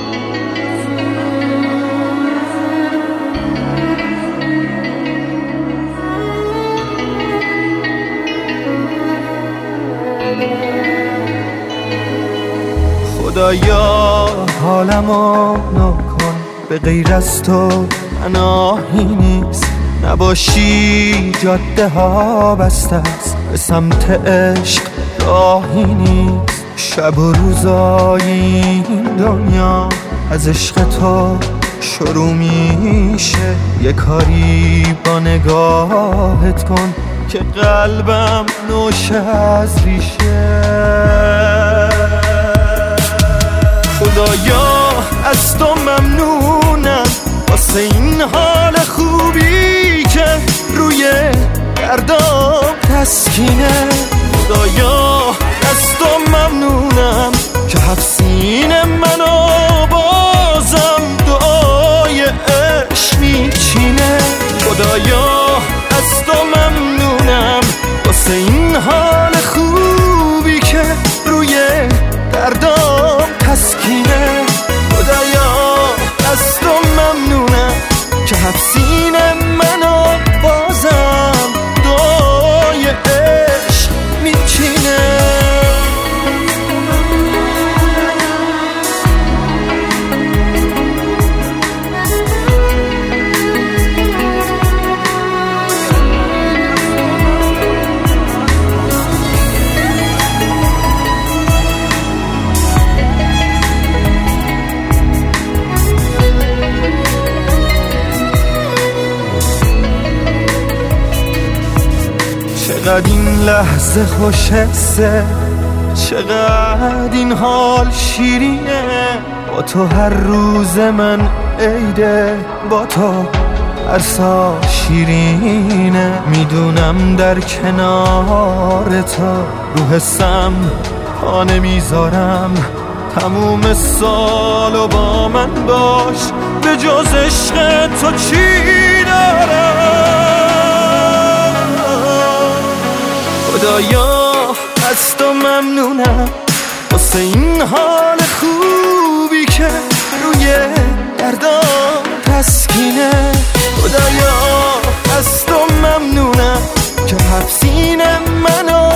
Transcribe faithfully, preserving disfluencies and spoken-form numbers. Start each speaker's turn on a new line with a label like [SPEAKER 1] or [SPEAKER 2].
[SPEAKER 1] خدایا حالمو نکن، به غیر از تو پناهی نیست. نباشی جاده ها بسته است، به سمت عشق راهی نیست. شب و روزای این دنیا از عشق تو شروع میشه. یه کاری با نگاهت کن که قلبم نوشه از ریشه. خدایا از تو ممنونم واسه این حال خوبی که روی دردام تسکینه. خدایا از تو ممنونم که حفظین منو بازم دعای عشق میچینه. خدایا از تو ممنونم واسه این حال خوبی که روی دردام تسکینه. خدایا از تو ممنونم که حفظین منو بازم دعای عشق میچینه. چقدر این لحظه خوش حسه، چقدر این حال شیرینه. با تو هر روز من عیده، با تو هر سال شیرینه. میدونم در کنار تو رو حسم پا نمیذارم. تموم سالو با من باش، به جز عشق تو چی دارم. خدایا از تو ممنونم واسه این حال خوبی که روی دردام تسکینه. خدایا از تو ممنونم که حفظین منو